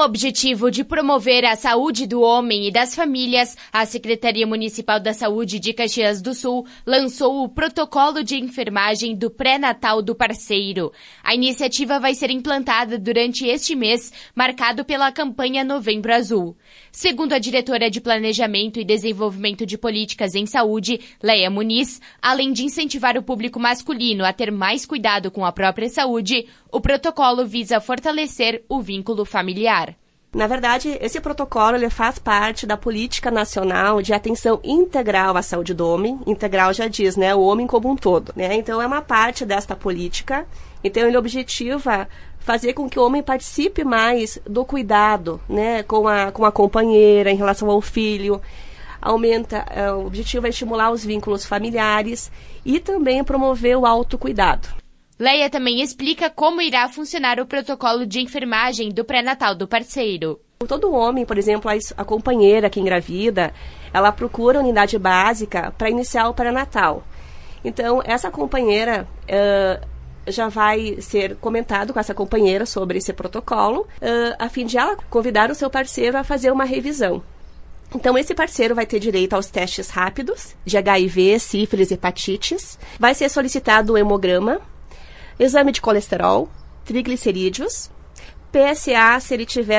o objetivo de promover a saúde do homem e das famílias, a Secretaria Municipal da Saúde de Caxias do Sul lançou o protocolo de enfermagem do pré-natal do parceiro. A iniciativa vai ser implantada durante este mês, marcado pela campanha Novembro Azul. Segundo a diretora de Planejamento e Desenvolvimento de Políticas em Saúde, Leia Muniz, além de incentivar o público masculino a ter mais cuidado com a própria saúde, o protocolo visa fortalecer o vínculo familiar. Na verdade, esse protocolo ele faz parte da Política Nacional de Atenção Integral à Saúde do Homem. Integral já diz, né? O homem como um todo, né? Então, é uma parte desta política. Então, ele objetiva fazer com que o homem participe mais do cuidado, né? Com a companheira, em relação ao filho. O objetivo é estimular os vínculos familiares e também promover o autocuidado. Leia também explica como irá funcionar o protocolo de enfermagem do pré-natal do parceiro. Todo homem, por exemplo, a companheira que engravida, ela procura a unidade básica para iniciar o pré-natal. Então, essa companheira já vai ser comentado com essa companheira sobre esse protocolo, a fim de ela convidar o seu parceiro a fazer uma revisão. Então, esse parceiro vai ter direito aos testes rápidos de HIV, sífilis e hepatites. Vai ser solicitado o hemograma, exame de colesterol, triglicerídeos, PSA se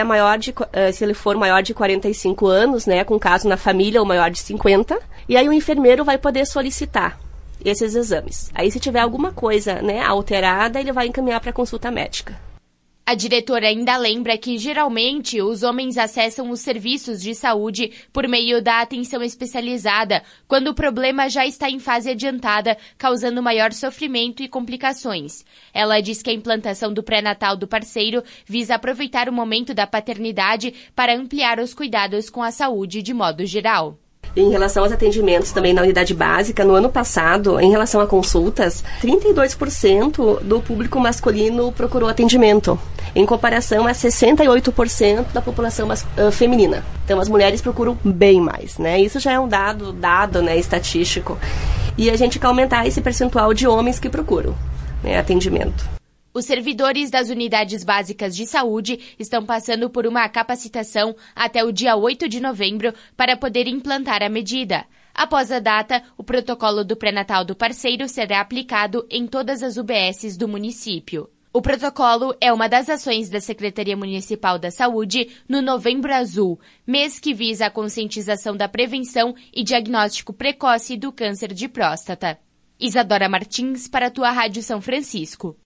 ele for maior de 45 anos, né, com caso na família ou maior de 50, e aí o enfermeiro vai poder solicitar esses exames. Aí se tiver alguma coisa, né, alterada, ele vai encaminhar para consulta médica. A diretora ainda lembra que, geralmente, os homens acessam os serviços de saúde por meio da atenção especializada, quando o problema já está em fase adiantada, causando maior sofrimento e complicações. Ela diz que a implantação do pré-natal do parceiro visa aproveitar o momento da paternidade para ampliar os cuidados com a saúde de modo geral. Em relação aos atendimentos também na unidade básica, no ano passado, em relação a consultas, 32% do público masculino procurou atendimento, em comparação a 68% da população feminina. Então, as mulheres procuram bem mais, né? Isso já é um dado, né, estatístico. E a gente quer aumentar esse percentual de homens que procuram, né, atendimento. Os servidores das unidades básicas de saúde estão passando por uma capacitação até o dia 8 de novembro para poder implantar a medida. Após a data, o protocolo do pré-natal do parceiro será aplicado em todas as UBSs do município. O protocolo é uma das ações da Secretaria Municipal da Saúde no Novembro Azul, mês que visa a conscientização da prevenção e diagnóstico precoce do câncer de próstata. Isadora Martins, para a tua Rádio São Francisco.